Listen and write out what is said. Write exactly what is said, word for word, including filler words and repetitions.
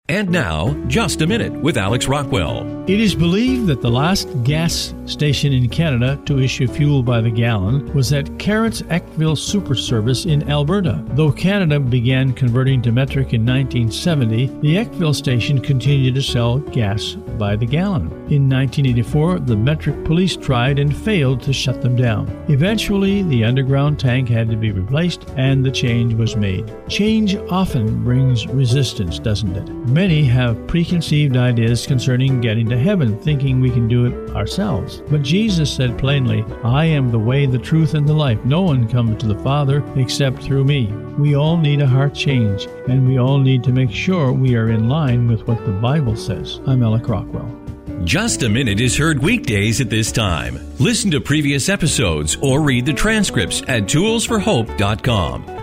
And now, Just a Minute with Alex Rockwell. It is believed that the last gas station in Canada to issue fuel by the gallon was at Carrots Eckville Super Service in Alberta. Though Canada began converting to metric in nineteen seventy, the Eckville station continued to sell gas by the gallon. In nineteen eighty-four, the metric police tried and failed to shut them down. Eventually, the underground tank had to be replaced and the change was made. Change often brings resistance, doesn't it? Many have preconceived ideas concerning getting to heaven, thinking we can do it ourselves. But Jesus said plainly, "I am the way, the truth, and the life. No one comes to the Father except through me." We all need a heart change, and we all need to make sure we are in line with what the Bible says. I'm Alex Rockwell. Just a Minute is heard weekdays at this time. Listen to previous episodes or read the transcripts at tools for hope dot com.